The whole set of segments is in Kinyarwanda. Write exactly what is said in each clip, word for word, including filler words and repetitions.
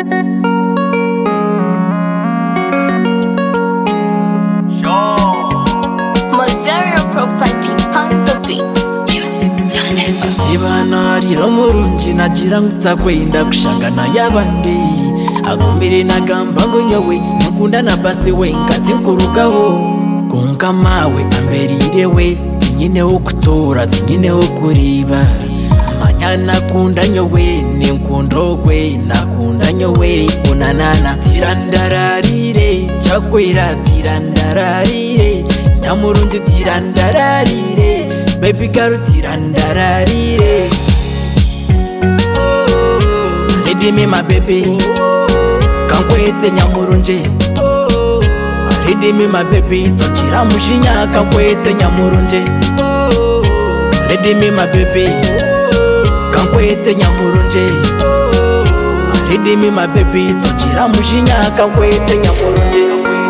Sibanarira murunji nagira ngutakwenda gushangana yabandi agumbire nagamba ngo nyowe nkunda na basi we ngati nkurugaho kunga mawe amberire we nyine wo kutora nyine wo kuriba manyana kunda nyowe ni nkundogwe nakunda nyowe unanana tirandararire chakwira tirandararire nyamurunji tirandararire baby girl tirandararire Ready me my baby kankwete nyamurunje Ready me my baby tochira mushinya kankwete nyamurunje Ready me my baby kankwete nyamurunje Ready me my baby tochira mushinya kankwete nyamurunje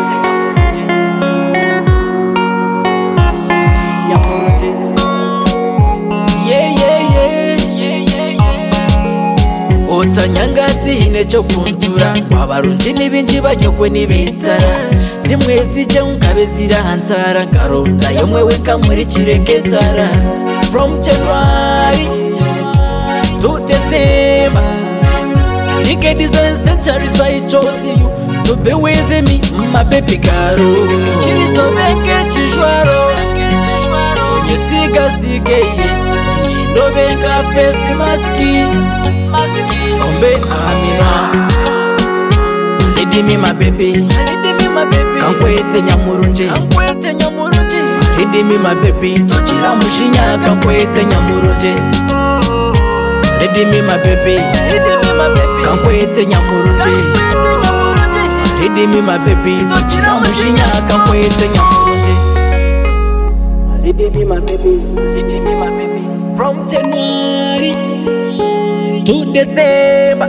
Otanyangati inecho kuntura wabarunji nibinji banyokwe nibitara timwezi je unkabesira hantara karonda yomwe weka muri chireketara from January to December Ike design century so I chose you to be with me my baby girl chiri so beke chishwaro onyesiga sigeye ndo benga face maski Ombe amina Ready me my baby Ready me my baby kankwete nyamurunje kankwete nyamurunje Ready me my baby tochira mushinya kankwete nyamurunje Ready me my baby Ready me my baby kankwete nyamurunje Ready me my baby tochira mushinya kankwete nyamurunje Ready me my baby Ready me my baby from January to December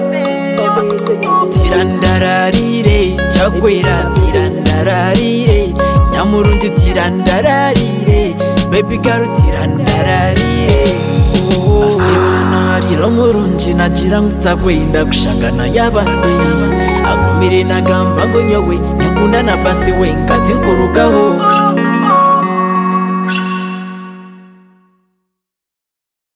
tirandararire chakwera tirandararire nyamurunji tirandararire baby girl tirandararire asibanarira murunji nagira ngutakwenda gushangana yabandi agumire nagamba ngo nyowe nkunda na basi we ngati nkurugaho